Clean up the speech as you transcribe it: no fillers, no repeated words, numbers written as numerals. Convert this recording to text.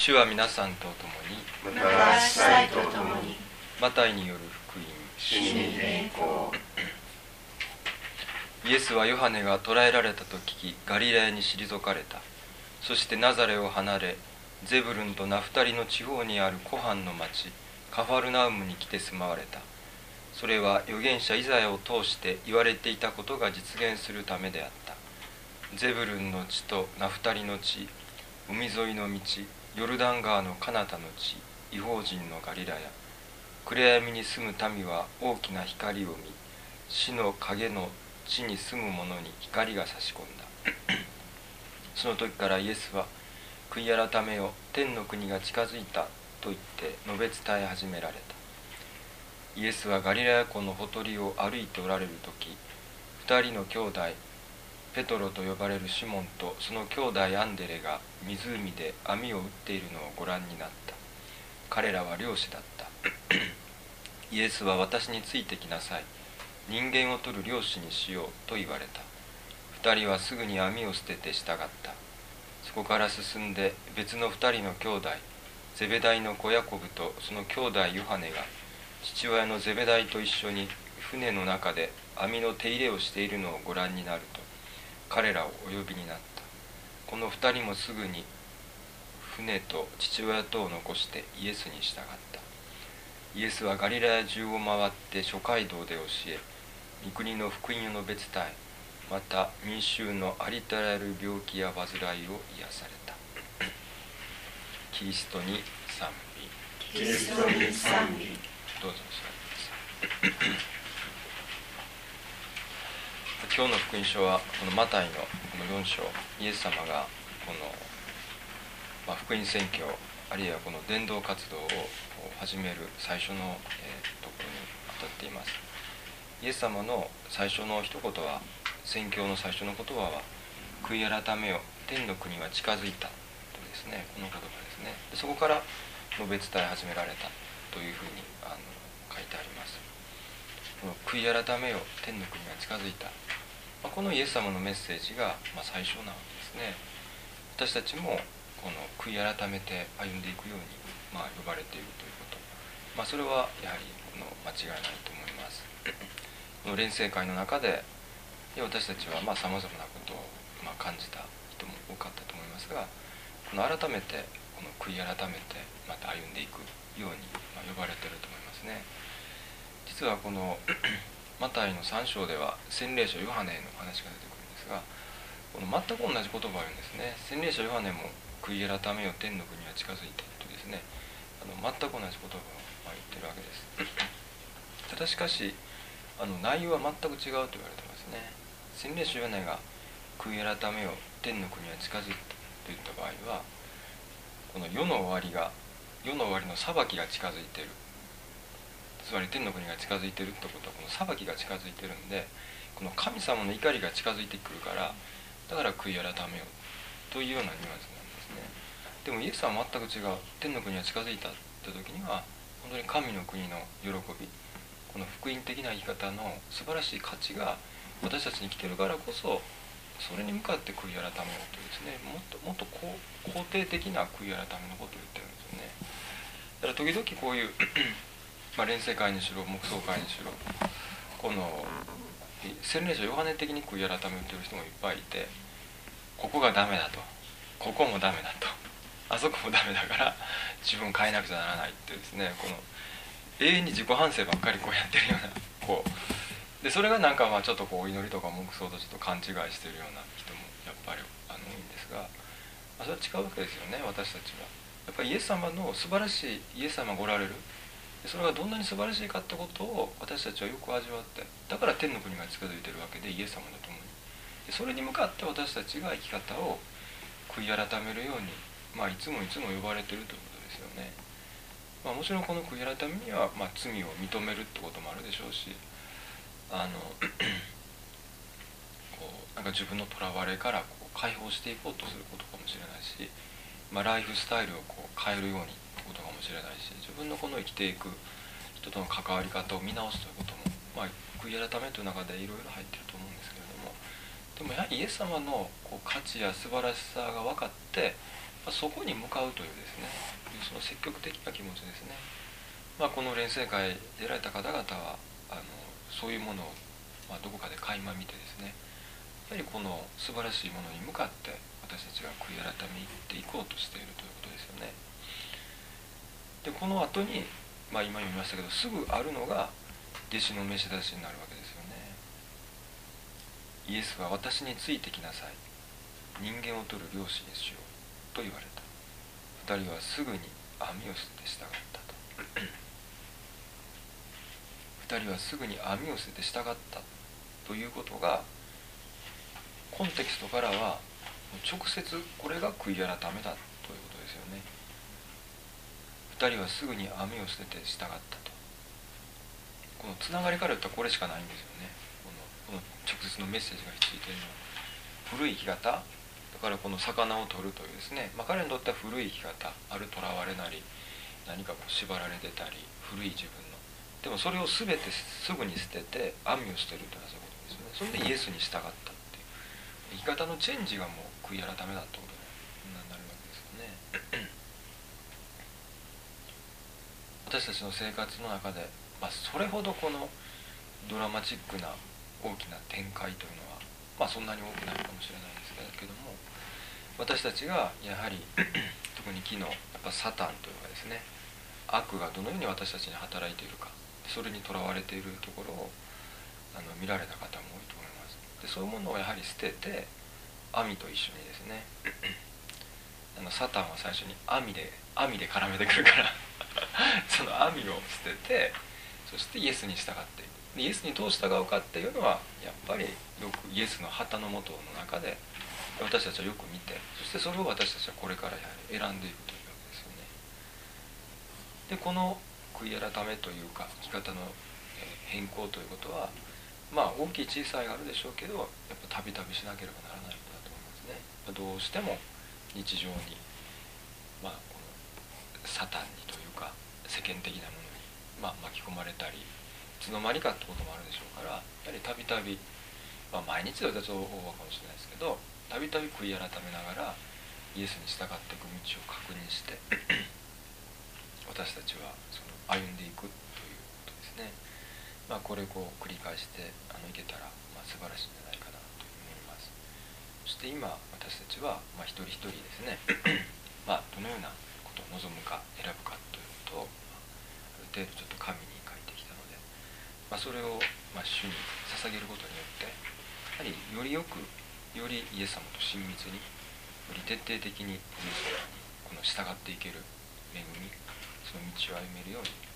主は皆さんと共に、 また私さえと共に、 マタイによる福音。 主に栄光。 イエスはヨハネが捕らえられたと聞き、ガリラヤに退かれた。そしてナザレを離れ、ゼブルンとナフタリの地方にある湖畔の町、カファルナウムに来て住まわれた。それは預言者イザヤを通して言われていたことが実現するためであった。ゼブルンの地とナフタリの地、海沿いの道、ヨルダン川の彼方の地、異邦人のガリラヤ。暗闇に住む民は大きな光を見、死の影の地に住む者に光が差し込んだ。その時からイエスは、悔い改めよ、天の国が近づいたと言って述べ伝え始められた。イエスはガリラヤ湖のほとりを歩いておられる時、二人の兄弟、ペトロと呼ばれるシモンとその兄弟アンデレが湖で網を打っているのをご覧になった。彼らは漁師だった。イエスは私についてきなさい。人間を取る漁師にしようと言われた。二人はすぐに網を捨てて従った。そこから進んで別の二人の兄弟、ゼベダイの子ヤコブとその兄弟ヨハネが父親のゼベダイと一緒に船の中で網の手入れをしているのをご覧になると、彼らをお呼びになった。この二人もすぐに船と父親とを残してイエスに従った。イエスはガリラヤ中を回って諸街道で教え、御国の福音を述べ伝え、また民衆のありとあらゆる病気や患いを癒された。キリストに賛美。 キリストに賛美。 どうぞお座りください。今日の福音書はこのマタイのこの4章、イエス様がこの、福音宣教あるいはこの伝道活動を始める最初の、ところに当たっています。イエス様の最初の一言は、宣教の最初の言葉は、悔い改めよ、天の国は近づいたとですね、この言葉ですね。でそこから述べ伝え始められたというふうに書いてあります。この悔い改めよ、天の国が近づいた、このイエス様のメッセージが、最初なわけですね。私たちもこの悔い改めて歩んでいくように、呼ばれているということ、それはやはり間違いないと思います。この錬成会の中で私たちはさまざまなことを感じた人も多かったと思いますが、この改めてこの悔い改めてまた歩んでいくように呼ばれていると思いますね。実はこのマタイの3章では洗礼者ヨハネの話が出てくるんですが、この全く同じ言葉を言うんですね。洗礼者ヨハネも悔い改めよ、天の国は近づいてとですね、全く同じ言葉を言ってるわけです。ただしかし内容は全く違うと言われてますね。洗礼者ヨハネが悔い改めよ、天の国は近づいたといった場合は、この世の終わりの裁きが近づいている、つまり天の国が近づいているってことは、この裁きが近づいているんで、この神様の怒りが近づいてくるから、だから悔い改めよというようなニュアンスなんですね。でもイエスは全く違う。天の国が近づいたって時には、本当に神の国の喜び、この福音的な生き方の素晴らしい価値が私たちに来ているからこそ、それに向かって悔い改めようというですね、もっと肯定的な悔い改めのことを言ってるんですよね。だから時々こういう錬成会にしろ黙想会にしろ、この洗礼者ヨハネ的に悔い改めている人もいっぱいいて、ここがダメだと、ここもダメだと、あそこもダメだから自分変えなくちゃならないっていうですね、この永遠に自己反省ばっかりこうやってるようなで、それがなんかちょっとお祈りとか黙想とちょっと勘違いしてるような人もやっぱり多いんですが、それは違うわけですよね。私たちはやっぱりイエス様の素晴らしい、イエス様がおられる、それがどんなに素晴らしいかってことを私たちはよく味わって、だから天の国が近づいているわけで、イエス様と共にそれに向かって私たちが生き方を悔い改めるように、いつも呼ばれているということですよね。もちろんこの悔い改めには、罪を認めるってこともあるでしょうし、なんか自分のとらわれから解放していこうとすることかもしれないし、ライフスタイルを変えるようにってことかもしれないし、自分のこの生きていく人との関わり方を見直すということも、悔い改めという中でいろいろ入っていると思うんですけれども、でもやはりイエス様の価値や素晴らしさが分かってそこに向かうというですね、その積極的な気持ちですね。この錬成会出られた方々はそういうものを、どこかで垣間見てですね、やはりこの素晴らしいものに向かって私たちが悔い改めていこうとしているということですよね。でこの後に、今読みましたけど、すぐあるのが弟子の召し出しになるわけですよね。イエスは私についてきなさい、人間を取る漁師にしようと言われた。二人はすぐに網を捨てて従ったと二人はすぐに網を捨てて従ったということが、コンテキストからは直接これが悔い改めだということですよね。二人はすぐに網を捨てて従ったと、このつながりから言ったらこれしかないんですよね。この直接のメッセージがついているのは古い生き方だから、この魚を取るというですね、彼にとっては古い生き方、あるとらわれなり何かこう縛られてたり古い自分の、でもそれを全てすぐに捨てて網を捨てるというのはそういうことですよね。それでイエスに従ったっていう生き方のチェンジがもう悔い改めだってことになるわけですよね。私たちの生活の中で、それほどこのドラマチックな大きな展開というのは、そんなに多くないかもしれないですけども、私たちがやはり特に昨日やっぱサタンというのがですね、悪がどのように私たちに働いているか、それにとらわれているところを見られた方も多いと思います。でそういうものをやはり捨てて、網と一緒にですねサタンは最初に網で絡めてくるからその網を捨てて、そしてイエスに従っていく。でイエスにどう従うかっていうのはやっぱりよくイエスの旗の下の中で私たちはよく見て、そしてそれを私たちはこれからやはり選んでいくというわけですよね。でこの悔い改めというか生き方の変更ということは、大きい小さいがあるでしょうけど、やっぱたびたびしなければならないことだと思いますね。どうしても日常に、このサタンにというか世間的なものに、巻き込まれたり、いつの間にかってこともあるでしょうから、やはりたびたび、毎日ではちょっと大かもしれないですけど、たびたび悔い改めながらイエスに従っていく道を確認して私たちはその歩んでいくということですね。これを繰り返していけたら、素晴らしいんじゃないかなというふうに思います。そして今私たちは、一人一人ですねどのようなことを望むか選ぶかということを、ある程度ちょっと紙に書いてきたので、それを、主に捧げることによってやはりよりよく、よりイエス様と親密に、より徹底的にイエス様にこの従っていける恵み、その道を歩めるように